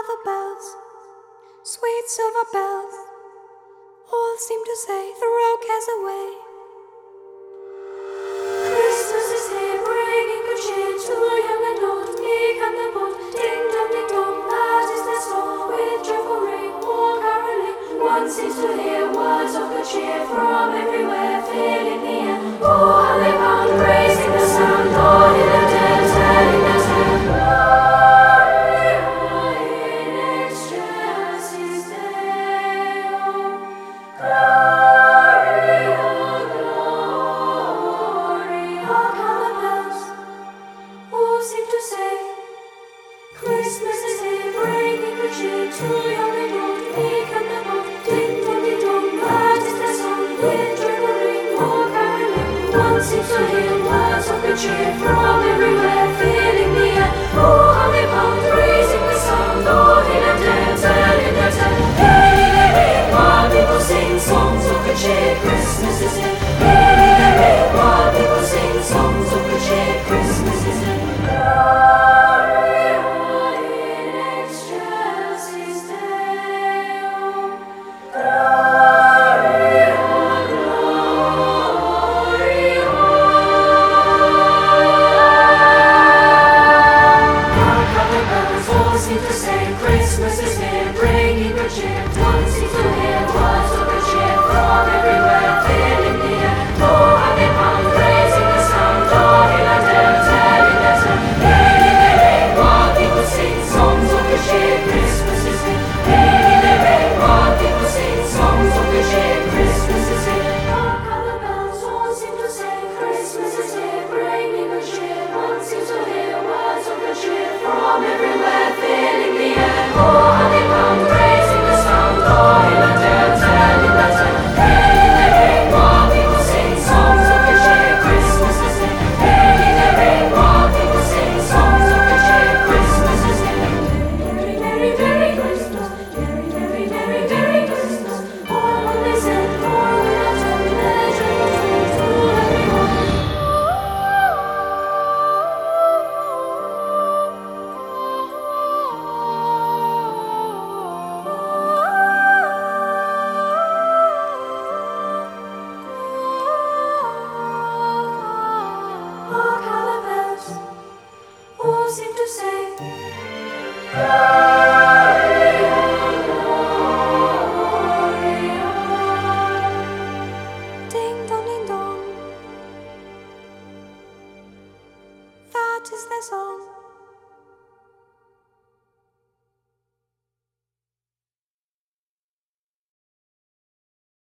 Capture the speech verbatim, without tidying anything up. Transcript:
are the bells, sweet silver bells, all seem to say, throw cares away. Christmas is here, bringing good cheer to young and old, meek and the bold. Ding dong, ding dong, that is their song, with joyful ring, all caroling. One seems to hear words of good cheer from everywhere, filling the air. Oh, how they pound, raising the sound, all in the dead, telling their tale. Gloria in excelsis Deo. Gloria, gloria. Hark how the bells all seem to say, Christmas is here, bringing good cheer to young and old, meek and the bold. Ding dong, ding dong, that is their song, with joyful ring, all caroling. One seems to hear words of good cheer from everywhere, filling the air. Oh, how they pound, raising the sound, all in and dead, telling their tale. Hey, hey, hey, while people sing songs of good cheer, Christmas is here. Hey, hey, hey, while people sing songs of good cheer, Christmas is here. Gloria in excelsis Deo. Gloria, gloria. Hark how the bells all seem to say, Christmas is here, bringing good cheer. One seems to hear words of good cheer from everywhere, filling the air. Oh, how they pound, raising the sound, all in and dead, telling their tale. Hey, hey, hey, while people sing songs of good cheer, Christmas is here. Hey, hey, hey, while people sing songs of good cheer, Christmas is here. Hark how the bells all seem to say, Christmas is here, bringing good cheer. One seems to hear words of good cheer from everywhere, filling the air. Oh, how they pound, raising the sound, all in and dead, telling their tale. Hey, hey, hey, while people sing songs of good cheer, Christmas is here. Hey, hey, hey, while people sing songs of good cheer, Christmas is here. Merry, merry, merry Christmas, merry, merry, merry, merry Christmas. All they said, all without end, their joyful tones to everyone. Hark how the bells all seem to say,